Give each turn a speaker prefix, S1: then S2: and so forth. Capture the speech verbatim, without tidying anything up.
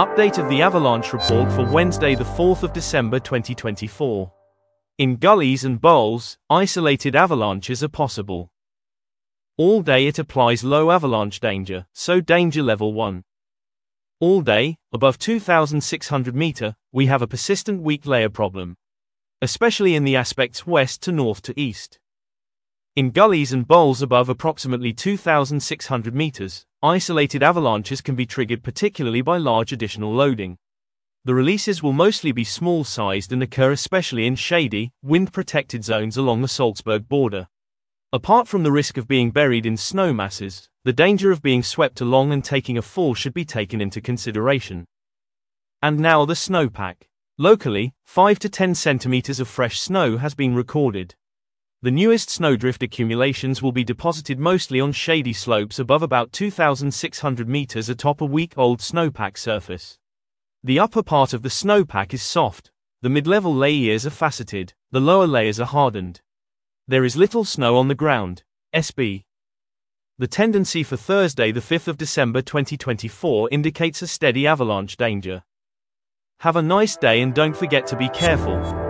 S1: Update of the avalanche report for Wednesday the fourth of December twenty twenty-four. In gullies and bowls, isolated avalanches are possible. All day it applies low avalanche danger, so danger level one. All day, above two thousand six hundred meters, we have a persistent weak layer problem, especially in the aspects west to north to east. In gullies and bowls above approximately two thousand six hundred meters, isolated avalanches can be triggered particularly by large additional loading. The releases will mostly be small-sized and occur especially in shady, wind-protected zones along the Salzburg border. Apart from the risk of being buried in snow masses, the danger of being swept along and taking a fall should be taken into consideration. And now the snowpack. Locally, five to ten centimeters of fresh snow has been recorded. The newest snowdrift accumulations will be deposited mostly on shady slopes above about two thousand six hundred meters atop a week-old snowpack surface. The upper part of the snowpack is soft, the mid-level layers are faceted, the lower layers are hardened. There is little snow on the ground. S B. The tendency for Thursday the fifth of December twenty twenty-four indicates a steady avalanche danger. Have a nice day and don't forget to be careful.